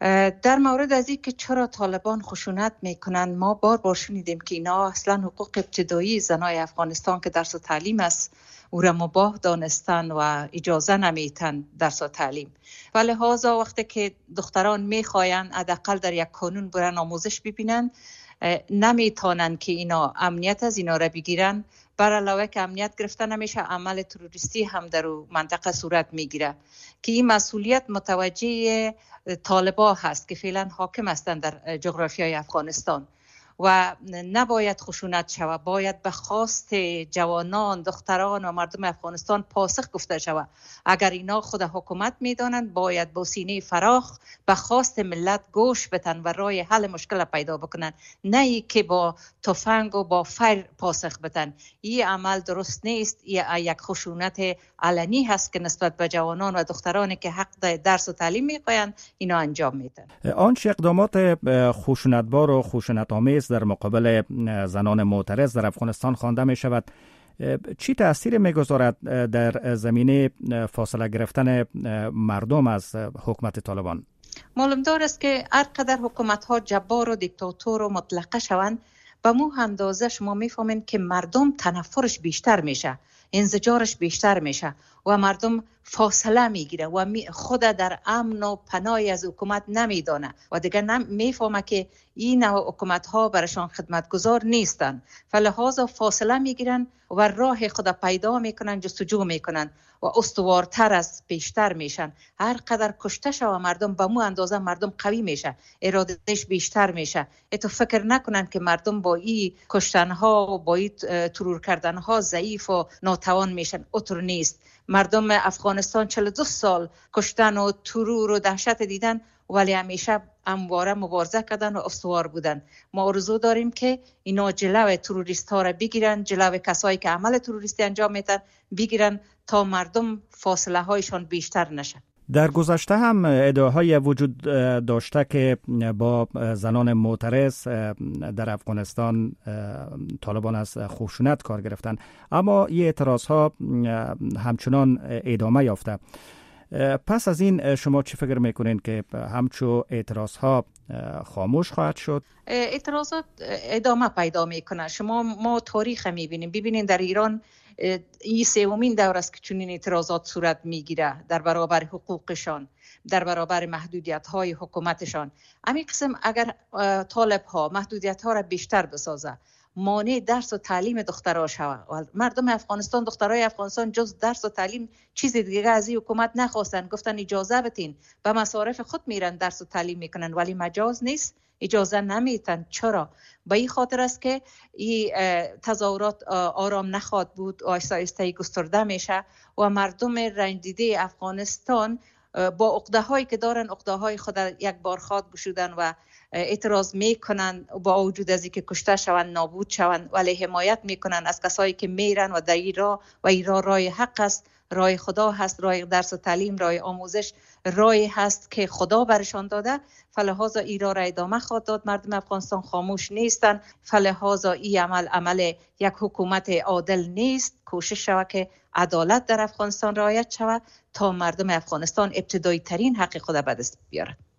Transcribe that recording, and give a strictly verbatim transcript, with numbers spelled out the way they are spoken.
در مورد از این که چرا طالبان خشونت میکنن، ما بار بار شنیدیم که اینا اصلا حقوق ابتدایی زنای افغانستان که درس و تعلیم است او را مباح دانستن و اجازه نمیتن درس و تعلیم. و لحاظا وقتی که دختران میخواین حداقل در یک کانون برن آموزش ببینن، نمیتونن که اینا امنیت از اینا را بگیرن. بر علاوه که امنیت گرفته نمیشه، عمل تروریستی هم در منطقه صورت میگیره که این مسئولیت متوجه طالبان هست که فعلا حاکم هستند در جغرافیای افغانستان و نباید خشونت شود. باید به خواست جوانان، دختران و مردم افغانستان پاسخ گفته شود. اگر اینا خود حکومت میدانند، باید با سینه فراخ به خواست ملت گوش بدن و راه حل مشکل پیدا بکنن، نه ای که با تفنگ و با فیر پاسخ بدن. این عمل درست نیست. این یک خشونت علنی هست که نسبت به جوانان و دخترانی که حق درس و تعلیم میخواین اینا انجام میدن. آنچه اقدامات خشونتبار و خشونت‌آمیز در مقابل زنان معترض در افغانستان خوانده می شود، چی تأثیر میگذارد در زمینه فاصله گرفتن مردم از حکومت طالبان؟ معلوم دار است که هر قدر حکومت ها جبار و دیکتاتور و مطلقه شوند، به مو اندازه شما میفهمین که مردم تنفرش بیشتر میشه، انزجارش بیشتر میشه و مردم فاصله میگیره و خود در امن و پناهی از حکومت نمیدانه و دیگه نمیفهمه که این حکومت ها برشان خدمتگزار نیستن. فلحاظا فاصله میگیرن و راه خود پیدا میکنن، جستجو میکنن و استوارتر از بیشتر میشن. هر قدر کشته شو مردم به مو اندازه مردم قوی میشه، ارادهش بیشتر میشه. اتو فکر نکنن که مردم با این کشتن ها و با این ترور کردن ها ضعیف و ناتوان میشن. اطور نیست. مردم افغانستان چهل و دو سال کشتن و ترور و دهشت دیدن، ولی همیشه همواره مبارزه کردن و استوار بودن. ما آرزو داریم که اینا جلو تروریست ها را بگیرن، جلو کسایی که عمل تروریستی انجام میدن بگیرن تا مردم فاصله هایشان بیشتر نشه. در گذشته هم ادعاهای وجود داشته که با زنان معترض در افغانستان طالبان از خشونت کار گرفتن، اما این اعتراض ها همچنان ادامه یافته. پس از این شما چی فکر میکنین که همچو اعتراض ها خاموش خواهد شد؟ اعتراضات ادامه پیدا میکنه. شما ما تاریخ میبینیم. ببینین در ایران این سومین دور است که چنین اعتراضات صورت میگیره در برابر حقوقشان، در برابر محدودیت های حکومتشان. همین قسم اگر طالب ها محدودیت ها را بیشتر بسازه، مانع درس و تعلیم دخترها شود. مردم افغانستان، دخترای افغانستان جز درس و تعلیم چیز دیگه از این حکومت نخواستن. گفتن اجازه بدین، به مصارف خود میرن درس و تعلیم میکنن، ولی مجاز نیست، اجازه نمیتن. چرا؟ به این خاطر است که این تظاهرات آرام نخواد بود، آهسته آهسته گسترده میشه و مردم رنجیده افغانستان با عقده هایی که دارن، عقده های خود یک بار خواد گشودن و اعتراض میکنن، با وجود از اینکه کشته شوند، نابود شوند، ولی حمایت میکنن از کسایی که میرن و در این راه و این راه راه حق است، راه خدا هست، راه درس و تعلیم، راه آموزش، راهی هست که خدا برشان داده. فلحاظا این راه را ادامه خواهد داد. مردم افغانستان خاموش نیستن. فلحاظا این عمل عمل یک حکومت عادل نیست. کوشش شود که عدالت در افغانستان رعایت شود تا مردم افغانستان ابتدایی ترین حق خود به دست بیارند.